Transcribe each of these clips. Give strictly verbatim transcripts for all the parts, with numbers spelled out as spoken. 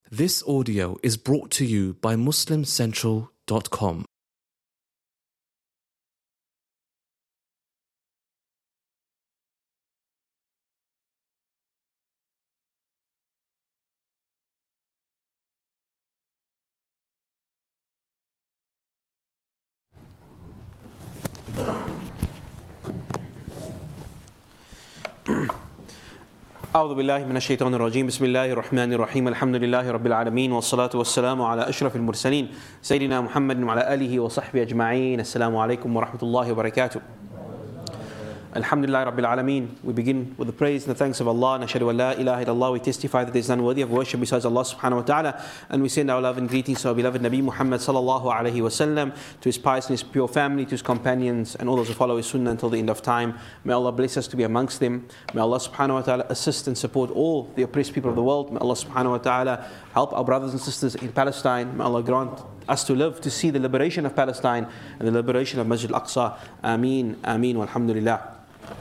This audio is brought to you by Muslim Central dot com. أعوذ بالله من الشيطان الرجيم بسم الله الرحمن الرحيم الحمد لله رب العالمين والصلاة والسلام على أشرف المرسلين سيدنا محمد وعلى آله وصحبه أجمعين. السلام عليكم ورحمة الله وبركاته. Alhamdulillah Rabbil Alameen. We begin with the praise and the thanks of Allah. Nashhadu an la ilaha illallah. We testify that there is none worthy of worship besides Allah subhanahu wa ta'ala. And we send our love and greetings to our beloved Nabi Muhammad sallallahu alayhi wa sallam, to his pious and his pure family, to his companions, and all those who follow his sunnah until the end of time. May Allah bless us to be amongst them. May Allah subhanahu wa ta'ala assist and support all the oppressed people of the world. May Allah subhanahu wa ta'ala help our brothers and sisters in Palestine. May Allah grant us to live to see the liberation of Palestine and the liberation of Masjid al-Aqsa. Ameen, ameen, walhamdulillah.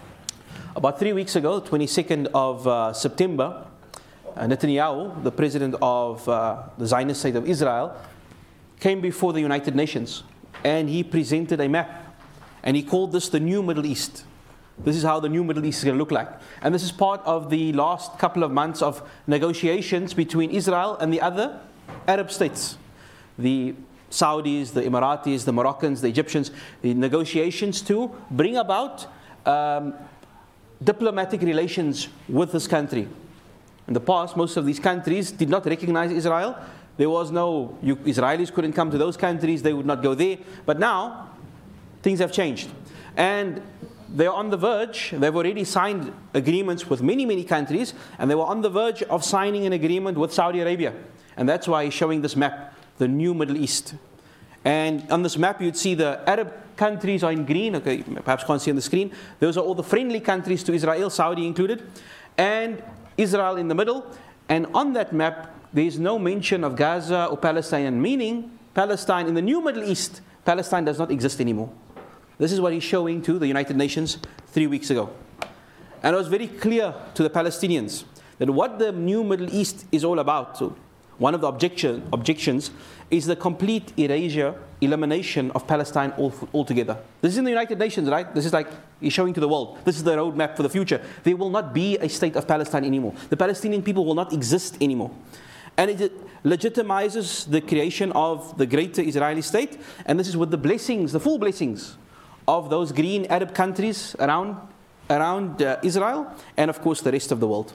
About three weeks ago, twenty-second of uh, September, uh, Netanyahu, the president of uh, the Zionist state of Israel, came before the United Nations and he presented a map and he called this the New Middle East. This is how the New Middle East is going to look like. And this is part of the last couple of months of negotiations between Israel and the other Arab states. The Saudis, the Emiratis, the Moroccans, the Egyptians, the negotiations to bring about um, diplomatic relations with this country. In the past, most of these countries did not recognize Israel. There was no, you, Israelis couldn't come to those countries, they would not go there. But now, things have changed. And they're on the verge, they've already signed agreements with many, many countries, and they were on the verge of signing an agreement with Saudi Arabia. And that's why he's showing this map, the New Middle East. And on this map, you'd see the Arab countries are in green. Okay, perhaps can't see on the screen. Those are all the friendly countries to Israel, Saudi included, and Israel in the middle. And on that map, there is no mention of Gaza or Palestine, meaning Palestine in the New Middle East, Palestine does not exist anymore. This is what he's showing to the United Nations three weeks ago. And it was very clear to the Palestinians that what the New Middle East is all about. So one of the objection, objections is the complete erasure, elimination of Palestine altogether. This is in the United Nations, right? This is like he's showing to the world. This is the roadmap for the future. There will not be a state of Palestine anymore. The Palestinian people will not exist anymore. And it legitimizes the creation of the greater Israeli state. And this is with the blessings, the full blessings of those green Arab countries around, around uh, Israel and of course the rest of the world.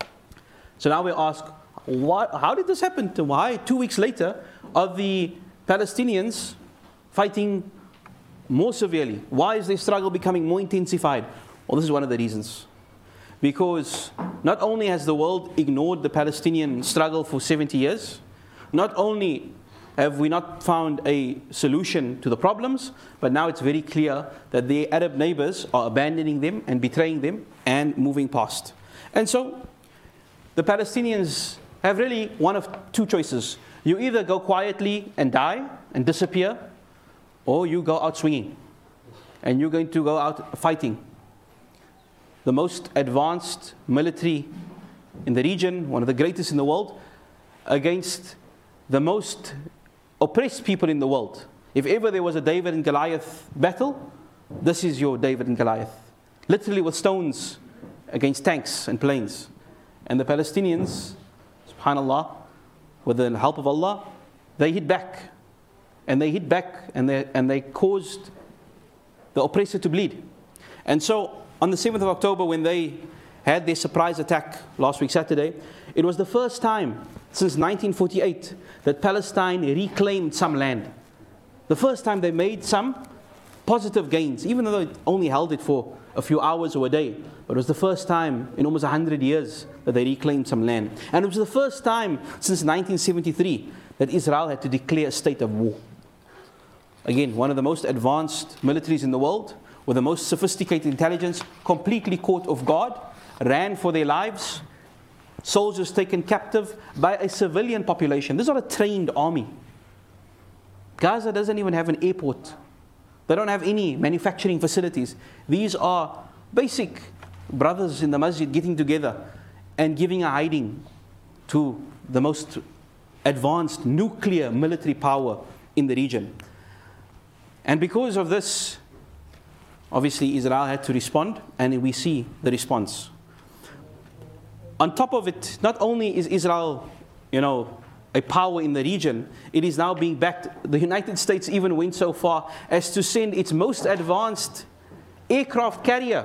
So now we ask, What, how did this happen? Why, two weeks later, are the Palestinians fighting more severely? Why is their struggle becoming more intensified? Well, this is one of the reasons. Because not only has the world ignored the Palestinian struggle for seventy years, not only have we not found a solution to the problems, but now it's very clear that their Arab neighbors are abandoning them and betraying them and moving past. And so, the Palestinians have really one of two choices. You either go quietly and die and disappear, or you go out swinging. And you're going to go out fighting. The most advanced military in the region, one of the greatest in the world, against the most oppressed people in the world. If ever there was a David and Goliath battle, this is your David and Goliath. Literally with stones against tanks and planes. And the Palestinians, subhanAllah, with the help of Allah, they hit back. And they hit back and they, and they caused the oppressor to bleed. And so, on the seventh of October, when they had their surprise attack last week Saturday, it was the first time since nineteen forty-eight that Palestine reclaimed some land. The first time they made some positive gains, even though they only held it for a few hours or a day. But it was the first time in almost one hundred years that they reclaimed some land. And it was the first time since nineteen seventy-three that Israel had to declare a state of war. Again, one of the most advanced militaries in the world, with the most sophisticated intelligence, completely caught off guard, ran for their lives, soldiers taken captive by a civilian population. This is not a trained army. Gaza doesn't even have an airport. They don't have any manufacturing facilities. These are basic brothers in the masjid getting together and giving a hiding to the most advanced nuclear military power in the region. And because of this, obviously Israel had to respond, and we see the response. On top of it, not only is Israel, you know, a power in the region, it is now being backed. The United States even went so far as to send its most advanced aircraft carrier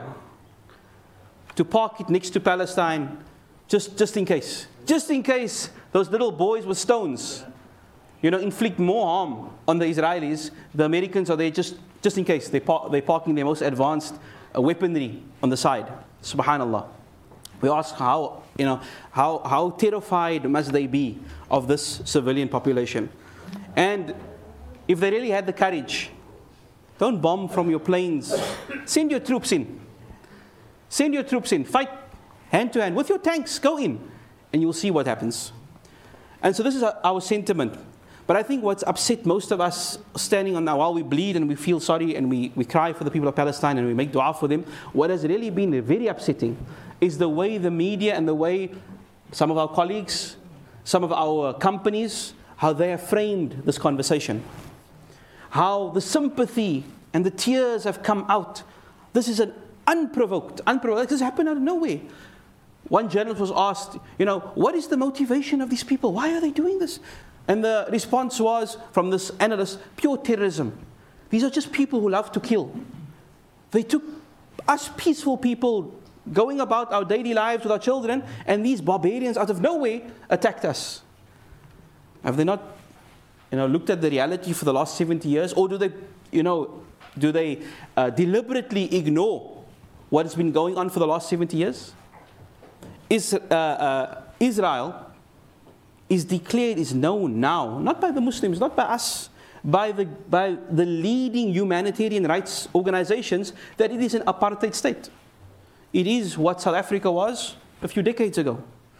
to park it next to Palestine, just, just in case. Just in case those little boys with stones, you know, inflict more harm on the Israelis. The Americans are there just, just in case. They par- they're parking their most advanced uh, weaponry on the side. Subhanallah. We ask how, you know, how, how terrified must they be of this civilian population? And if they really had the courage, don't bomb from your planes. Send your troops in. Send your troops in. Fight hand to hand with your tanks. Go in. And you'll see what happens. And so this is our sentiment. But I think what's upset most of us standing on now, while we bleed and we feel sorry and we, we cry for the people of Palestine and we make dua for them, what has really been very upsetting is the way the media and the way some of our colleagues, some of our companies, how they have framed this conversation. How the sympathy and the tears have come out. This is an unprovoked, unprovoked, this happened out of nowhere. One journalist was asked, you know, what is the motivation of these people? Why are they doing this? And the response was, from this analyst, pure terrorism. These are just people who love to kill. They took us peaceful people going about our daily lives with our children, and these barbarians out of nowhere attacked us. Have they not, you know, looked at the reality for the last seventy years? Or do they, you know, do they uh, deliberately ignore what has been going on for the last seventy years? Is, uh, uh, Israel is declared, is known now, not by the Muslims, not by us, by the, by the leading humanitarian rights organizations, that it is an apartheid state. It is what South Africa was a few decades ago.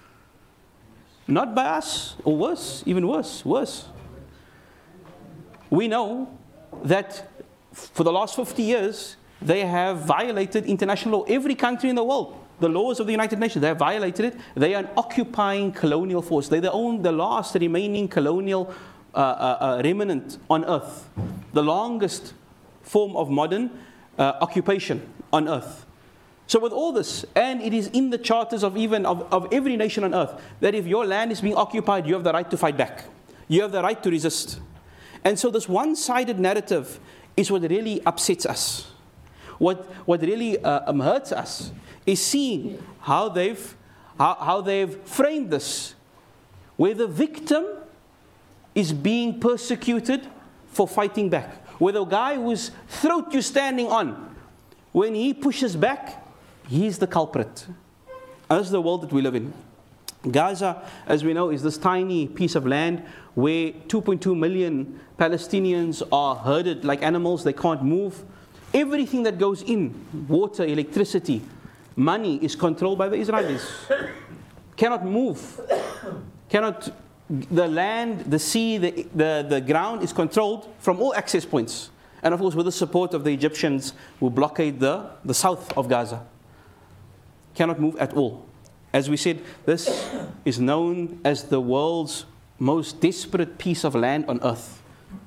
Not by us, or worse, even worse, worse. We know that for the last fifty years, they have violated international law. Every country in the world, the laws of the United Nations, they have violated it. They are an occupying colonial force. They're the, own, the last remaining colonial uh, uh, uh, remnant on earth. The longest form of modern uh, occupation on earth. So with all this, and it is in the charters of even of, of every nation on earth, that if your land is being occupied, you have the right to fight back. You have the right to resist. And so this one-sided narrative is what really upsets us. What, what really uh, um, hurts us is seeing how they've, how, how they've framed this, where the victim is being persecuted for fighting back. Where the guy whose throat you're standing on, when he pushes back, he's the culprit. And this is the world that we live in. Gaza, as we know, is this tiny piece of land where two point two million Palestinians are herded like animals. They can't move. Everything that goes in, water, electricity, money, is controlled by the Israelis. Cannot move. Cannot, the land, the sea, the, the, the ground is controlled from all access points. And of course, with the support of the Egyptians who blockade the, the south of Gaza. Cannot move at all. As we said, this is known as the world's most desperate piece of land on earth.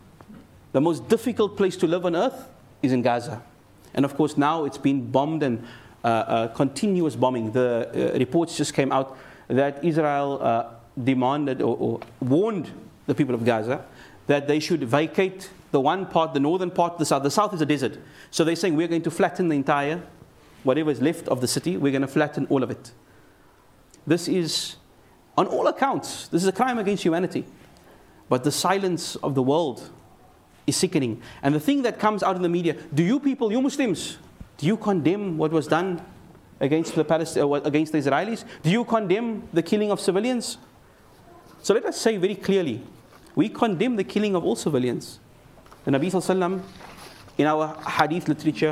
The most difficult place to live on earth is in Gaza. And of course, now it's been bombed and uh, uh, continuous bombing. The uh, reports just came out that Israel uh, demanded or, or warned the people of Gaza that they should vacate the one part, the northern part, the south. The south is a desert. So they're saying we're going to flatten the entire, whatever is left of the city, we're going to flatten all of it. This is, on all accounts, this is a crime against humanity. But the silence of the world is sickening. And the thing that comes out in the media, do you people, you Muslims, do you condemn what was done against the Palestinians, against the Israelis? Do you condemn the killing of civilians? So let us say very clearly, we condemn the killing of all civilians. The Nabi Sallallahu Alaihi Wasallam, in our hadith literature,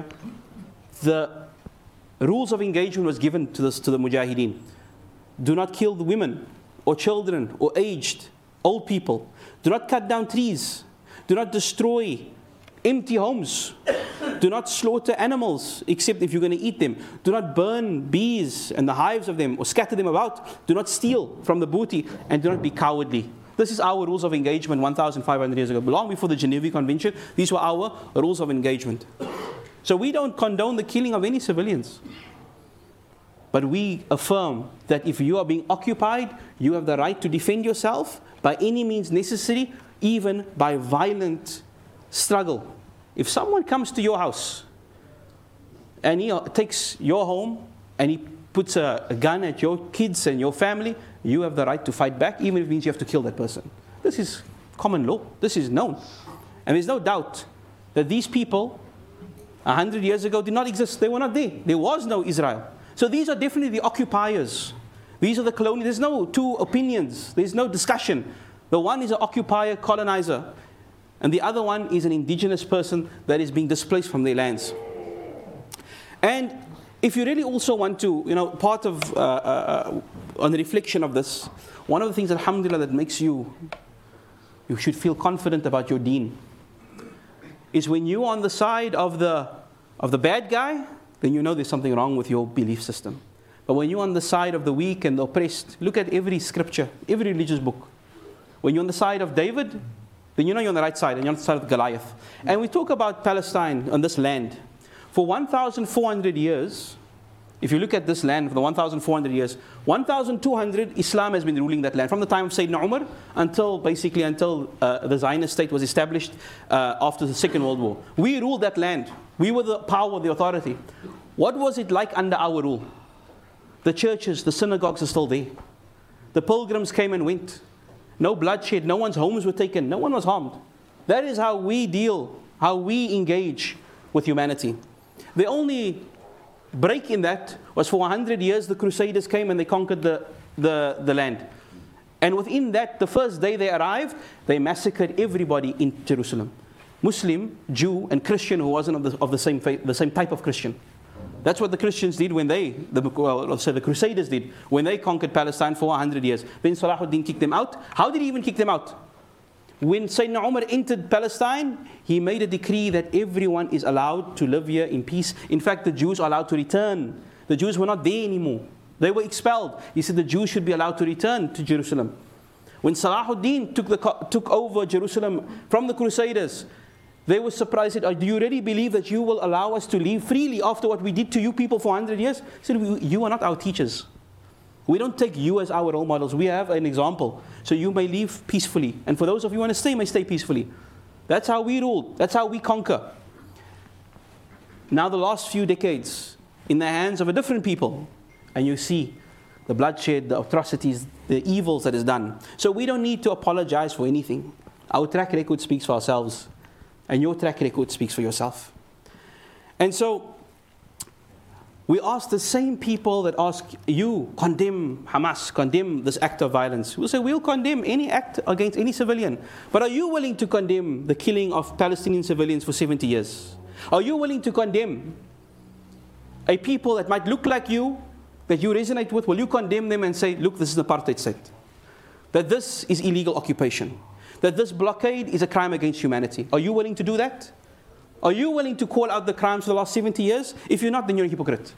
the rules of engagement was given to, this, to the mujahideen. Do not kill the women, or children, or aged, old people. Do not cut down trees. Do not destroy empty homes. Do not slaughter animals, except if you're going to eat them. Do not burn bees and the hives of them, or scatter them about. Do not steal from the booty, and do not be cowardly. This is our rules of engagement one thousand five hundred years ago. Long before the Geneva Convention, these were our rules of engagement. So we don't condone the killing of any civilians. But we affirm that if you are being occupied, you have the right to defend yourself by any means necessary, even by violent struggle. If someone comes to your house and he takes your home and he puts a, a gun at your kids and your family, you have the right to fight back, even if it means you have to kill that person. This is common law. This is known. And there's no doubt that these people, a hundred years ago, did not exist. They were not there. There was no Israel. So these are definitely the occupiers. These are the colonials. There's no two opinions. There's no discussion. The one is an occupier, colonizer. And the other one is an indigenous person that is being displaced from their lands. And if you really also want to, you know, part of, uh, uh, on the reflection of this, one of the things, alhamdulillah, that makes you, you should feel confident about your deen, is when you're on the side of the, of the bad guy, then you know there's something wrong with your belief system. But when you're on the side of the weak and the oppressed, look at every scripture, every religious book. When you're on the side of David, then you know you're on the right side, and you're on the side of Goliath. And we talk about Palestine, on this land. For one thousand four hundred years, if you look at this land for the one thousand four hundred years, one thousand two hundred Islam has been ruling that land from the time of Sayyidina Umar until basically until uh, the Zionist state was established uh, after the Second World War. We ruled that land. We were the power, the authority. What was it like under our rule? The churches, the synagogues are still there. The pilgrims came and went. No bloodshed, no one's homes were taken, no one was harmed. That is how we deal, how we engage with humanity. The only break in that was for one hundred years the Crusaders came and they conquered the, the, the land. And within that, the first day they arrived, they massacred everybody in Jerusalem. Muslim, Jew, and Christian who wasn't of the, of the same faith, the same type of Christian. That's what the Christians did when they, the, well, let's say the Crusaders did, when they conquered Palestine for one hundred years. Then Salahuddin kicked them out. How did he even kick them out? When Sayyidina Umar entered Palestine, he made a decree that everyone is allowed to live here in peace. In fact, the Jews are allowed to return. The Jews were not there anymore. They were expelled. He said the Jews should be allowed to return to Jerusalem. When Salahuddin took, the, took over Jerusalem from the Crusaders, they were surprised. He said, do you really believe that you will allow us to live freely after what we did to you people for one hundred years? He said, you are not our teachers. We don't take you as our role models. We have an example. So you may live peacefully. And for those of you who want to stay, may stay peacefully. That's how we rule. That's how we conquer. Now the last few decades, in the hands of a different people, and you see the bloodshed, the atrocities, the evils that is done. So we don't need to apologize for anything. Our track record speaks for ourselves. And your track record speaks for yourself. And so, we ask the same people that ask you, condemn Hamas, condemn this act of violence. We'll say, we'll condemn any act against any civilian. But are you willing to condemn the killing of Palestinian civilians for seventy years? Are you willing to condemn a people that might look like you, that you resonate with? Will you condemn them and say, look, this is an apartheid state? That this is illegal occupation? That this blockade is a crime against humanity? Are you willing to do that? Are you willing to call out the crimes for the last seventy years? If you're not, then you're a hypocrite.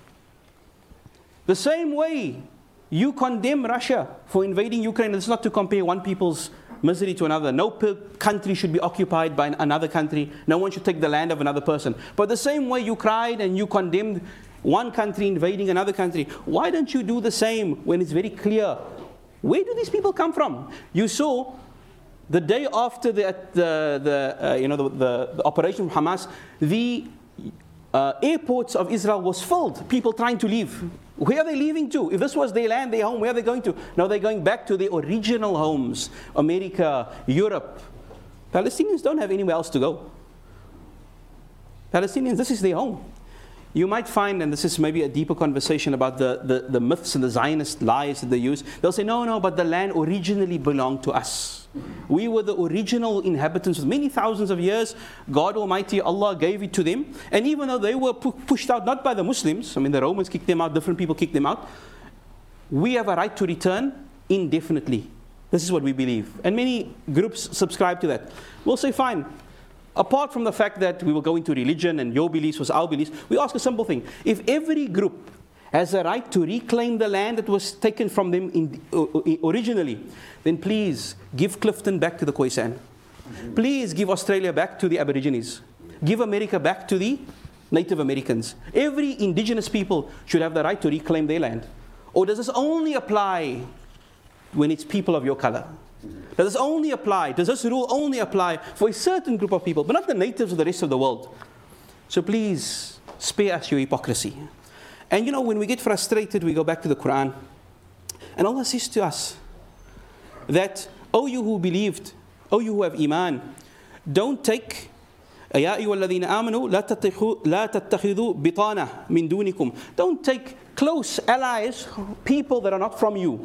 The same way you condemn Russia for invading Ukraine, it's not to compare one people's misery to another. No country should be occupied by another country. No one should take the land of another person. But the same way you cried and you condemned one country invading another country, why don't you do the same when it's very clear? Where do these people come from? You saw the day after the, the, the uh, you know, the, the, the operation from Hamas, the uh, airports of Israel was filled. People trying to leave. Where are they leaving to? If this was their land, their home, where are they going to? No, they're going back to their original homes. America, Europe. Palestinians don't have anywhere else to go. Palestinians, this is their home. You might find, and this is maybe a deeper conversation about the, the, the myths and the Zionist lies that they use. They'll say, no, no, but the land originally belonged to us. We were the original inhabitants for many thousands of years. God Almighty, Allah gave it to them. And even though they were pu- pushed out, not by the Muslims, I mean the Romans kicked them out, different people kicked them out, we have a right to return indefinitely. This is what we believe. And many groups subscribe to that. We'll say, fine. Apart from the fact that we will go into religion and your beliefs was our beliefs, we ask a simple thing. If every group has a right to reclaim the land that was taken from them in, uh, originally, then please give Clifton back to the Khoisan. Please give Australia back to the Aborigines. Give America back to the Native Americans. Every indigenous people should have the right to reclaim their land. Or does this only apply when it's people of your color? Does this only apply, does this rule only apply for a certain group of people, but not the natives of the rest of the world? So please, spare us your hypocrisy. And you know, when we get frustrated, we go back to the Quran. And Allah says to us that, O you who believed, O you who have Iman, don't take, يَا أَيُّهَا الَّذِينَ آمَنُوا لَا تَتَّخِذُوا بِطَانَةً مِن دُونِكُمْ. Don't take close allies, people that are not from you.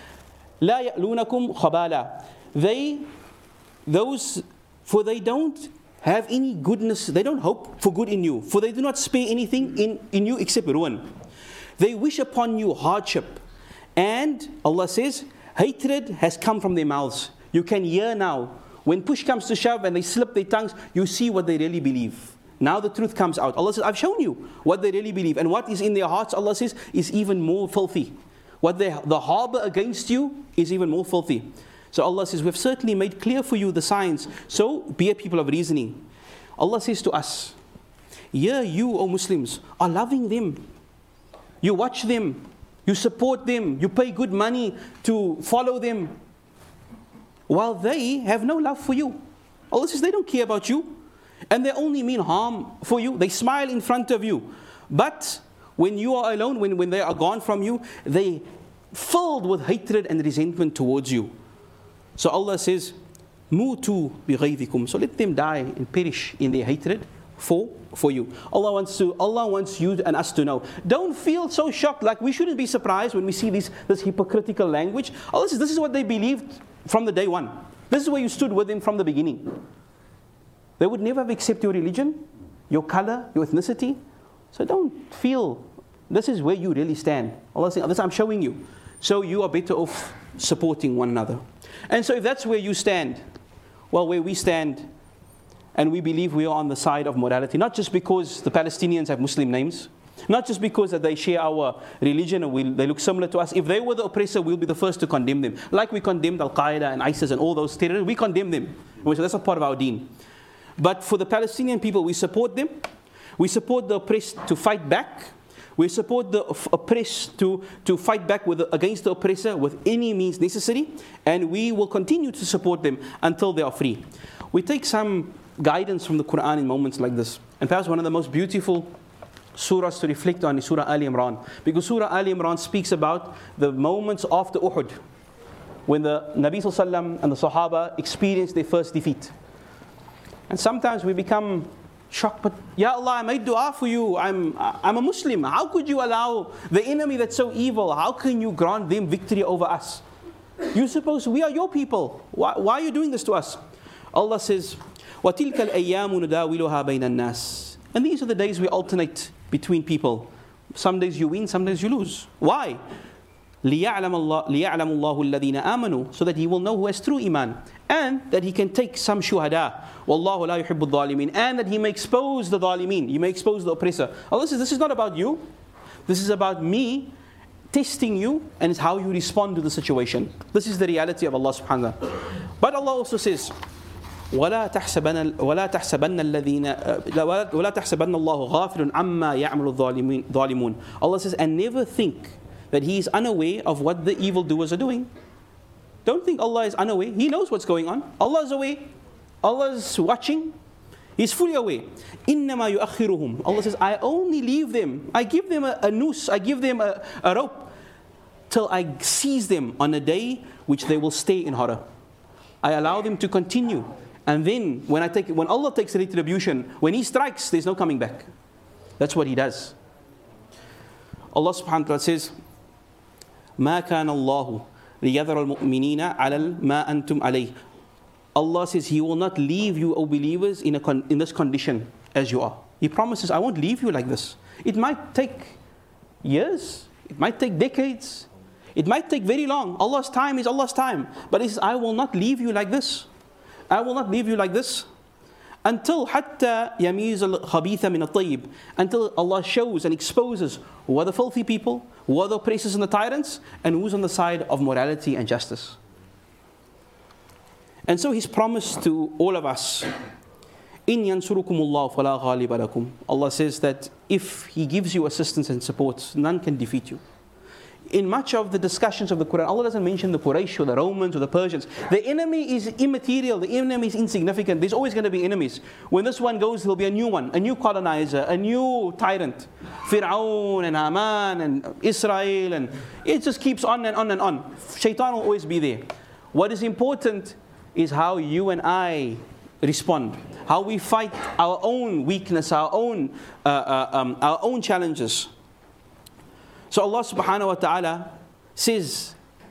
لَا يَأْلُونَكُمْ خَبَالًا. They, those, for they don't have any goodness, they don't hope for good in you, for they do not spare anything in, in you except ruin. They wish upon you hardship. And Allah says, hatred has come from their mouths. You can hear now, when push comes to shove and they slip their tongues, you see what they really believe. Now the truth comes out. Allah says, I've shown you what they really believe. And what is in their hearts, Allah says, is even more filthy. What they the harbor against you is even more filthy. So Allah says, we've certainly made clear for you the signs. So be a people of reasoning. Allah says to us, yeah, you, O Muslims, are loving them. You watch them. You support them. You pay good money to follow them. While they have no love for you. Allah says they don't care about you. And they only mean harm for you. They smile in front of you. But when you are alone, when, when they are gone from you, they filled with hatred and resentment towards you. So Allah says, Mutu bighaydikum. So let them die and perish in their hatred for, for you. Allah wants to, Allah wants you and us to know. Don't feel so shocked, like we shouldn't be surprised when we see this, this hypocritical language. Allah says this is what they believed from the day one. This is where you stood with them from the beginning. They would never have accepted your religion, your color, your ethnicity. So don't feel, this is where you really stand. Allah says, this I'm showing you. So you are better off supporting one another. And so if that's where you stand, well, where we stand, and we believe we are on the side of morality, not just because the Palestinians have Muslim names, not just because that they share our religion and we, they look similar to us. If they were the oppressor, we'll be the first to condemn them. Like we condemned Al-Qaeda and ISIS and all those terrorists, we condemn them. So that's a part of our deen. But for the Palestinian people, we support them. We support the oppressed to fight back. We support the oppressed to, to fight back with the, against the oppressor with any means necessary. And we will continue to support them until they are free. We take some guidance from the Quran in moments like this. And perhaps one of the most beautiful surahs to reflect on is Surah Al Imran. Because Surah Al Imran speaks about the moments after Uhud, when the Nabi Sallallahu Alaihi Wasallam and the Sahaba experienced their first defeat. And sometimes we become shocked, but Ya Allah, I made dua for you. I'm, I'm a Muslim. How could you allow the enemy that's so evil, how can you grant them victory over us? You suppose we are your people. Why, why are you doing this to us? Allah says, وَتِلْكَ الْأَيَّامُ نُدَاوِلُهَا بَيْنَ النَّاسِ. And these are the days we alternate between people. Some days you win, some days you lose. Why? لِيَعْلَمَ اللَّهُ الَّذِينَ آمَنُوا. So that He will know who has true iman. And that He can take some shuhada. وَاللَّهُ لَا يُحِبُّ الظَّالِمِينَ. And that He may expose the dhalimeen. He may expose the oppressor. Allah says, this is not about you. This is about me testing you, and it's how you respond to the situation. This is the reality of Allah subhanahu wa ta'ala. But Allah also says, ولا تحسبن ولا تحسبن الذين ولا تحسبن الله غافل عما يعمل الظالمون. Allah says, and never think that He is unaware of what the evildoers are doing. Don't think Allah is unaware. He knows what's going on. Allah is aware. Allah is watching. He's fully aware. إِنَّمَا يُؤَخِّرُهُمْ. Allah says, I only leave them. I give them a, a noose. I give them a, a rope till I seize them on a day which they will stay in horror. I allow them to continue. And then when I take, when Allah takes retribution, when He strikes, there's no coming back. That's what He does. Allah subhanahu wa ta'ala says, مَا كَانَ اللَّهُ لِيَذَرَ الْمُؤْمِنِينَ عَلَى مَا أَنْتُمْ عَلَيْهِ. Allah says He will not leave you, O believers, in, a con- in this condition as you are. He promises, I won't leave you like this. It might take years. It might take decades. It might take very long. Allah's time is Allah's time. But He says, I will not leave you like this. I will not leave you like this until hatta yamiz al-khabitha min at-tayyib, until Allah shows and exposes who are the filthy people, who are the oppressors and the tyrants, and who's on the side of morality and justice. And so His promise to all of us, in yansurukumullah fala ghaliba lakum. Allah says that if He gives you assistance and support, none can defeat you. In much of the discussions of the Quran, Allah doesn't mention the Quraysh or the Romans or the Persians. The enemy is immaterial, the enemy is insignificant. There's always going to be enemies. When this one goes, there'll be a new one, a new colonizer, a new tyrant. Fir'aun and Haman and Israel, and it just keeps on and on and on. Shaitan will always be there. What is important is how you and I respond, how we fight our own weakness, our own, uh, uh, um, our own challenges. So Allah subhanahu wa ta'ala says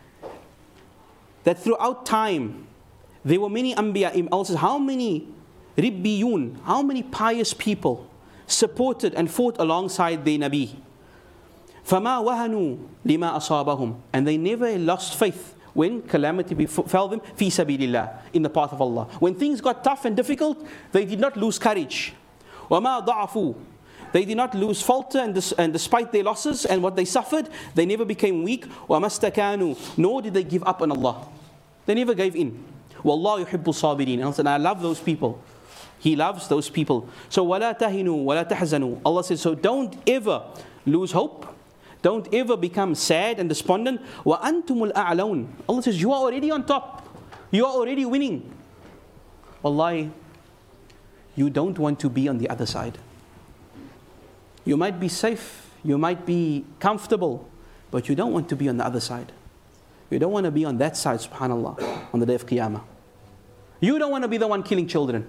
that throughout time, there were many anbiya. Allah says, how many ribbiyun, how many pious people supported and fought alongside their Nabi. فَمَا وَهَنُوا لِمَا أَصَابَهُمْ. And they never lost faith when calamity befell them, fi sabilillah, in the path of Allah. When things got tough and difficult, they did not lose courage. وَمَا ضَعَفُوا. They did not lose falter, and, dis- and despite their losses and what they suffered, they never became weak. وَمَسْتَكَانُوا. Nor did they give up on Allah. They never gave in. وَاللَّهُ يُحِبُّ الصَّابِرِينَ. And Allah said, I love those people. He loves those people. So وَلَا تَهِنُوا وَلَا تَحْزَنُوا. Allah says, so don't ever lose hope. Don't ever become sad and despondent. وَأَنْتُمُ الْأَعْلَوْنَ. Allah says, you are already on top. You are already winning. Wallahi, you don't want to be on the other side. You might be safe, you might be comfortable, but you don't want to be on the other side. You don't want to be on that side, subhanAllah, on the day of Qiyamah. You don't want to be the one killing children.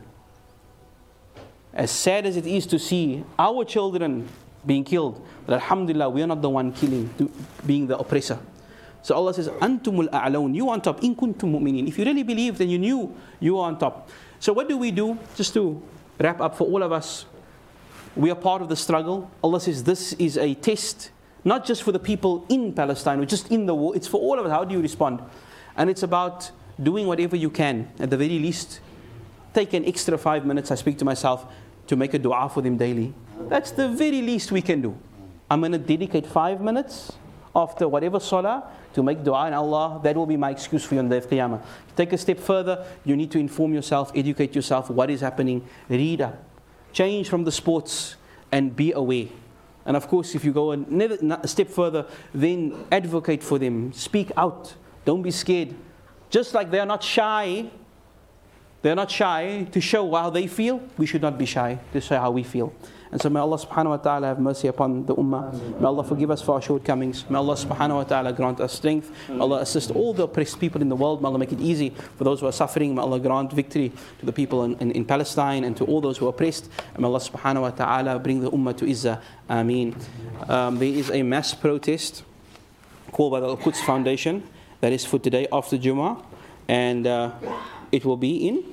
As sad as it is to see our children being killed, but alhamdulillah, we are not the one killing, being the oppressor. So Allah says, Antumul a'laun, you are on top, in kuntum mu'minin. If you really believe, then you knew you are on top. So what do we do? Just to wrap up for all of us, we are part of the struggle. Allah says this is a test, not just for the people in Palestine or just in the war. It's for all of us. How do you respond? And it's about doing whatever you can. At the very least, take an extra five minutes, I speak to myself, to make a dua for them daily. That's the very least we can do. I'm going to dedicate five minutes after whatever salah to make dua in Allah. That will be my excuse for you on the day of Qiyamah. Take a step further, you need to inform yourself, educate yourself, what is happening, read up. Change from the sports and be aware. And of course, if you go a step further, then advocate for them. Speak out. Don't be scared. Just like they are not shy, they are not shy to show how they feel, we should not be shy to show how we feel. And so may Allah subhanahu wa ta'ala have mercy upon the ummah. May Allah forgive us for our shortcomings. May Allah subhanahu wa ta'ala grant us strength. May Allah assist all the oppressed people in the world. May Allah make it easy for those who are suffering. May Allah grant victory to the people in, in, in Palestine and to all those who are oppressed. And may Allah subhanahu wa ta'ala bring the ummah to Izzah. Ameen. Um, there is a mass protest called by the Al-Quds Foundation that is for today after Jummah. And uh, it will be in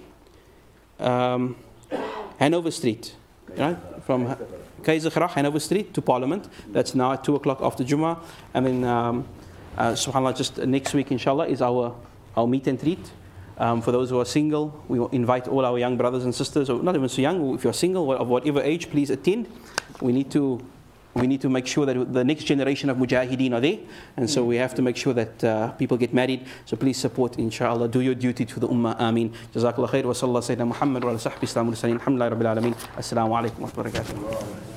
um, Hanover Street. Right? From Kaisergracht, Hanover Street to Parliament. That's now at two o'clock after Jummah. And then, um, uh, subhanAllah, just next week, inshallah, is our, our meet and treat. Um, for those who are single, we will invite all our young brothers and sisters, or not even so young, if you're single, of whatever age, please attend. We need to we need to make sure that the next generation of mujahideen are there. And so we have to make sure that uh, people get married. So please support, inshallah. Do your duty to the ummah. Ameen. Jazakallah khair. Wa sallallahu sayyidina Muhammad wa ala sahbihi islamu al-salim. Alhamdulillah rabbil alameen. Assalamu alaikum wa rahmatullahi wa barakatuh.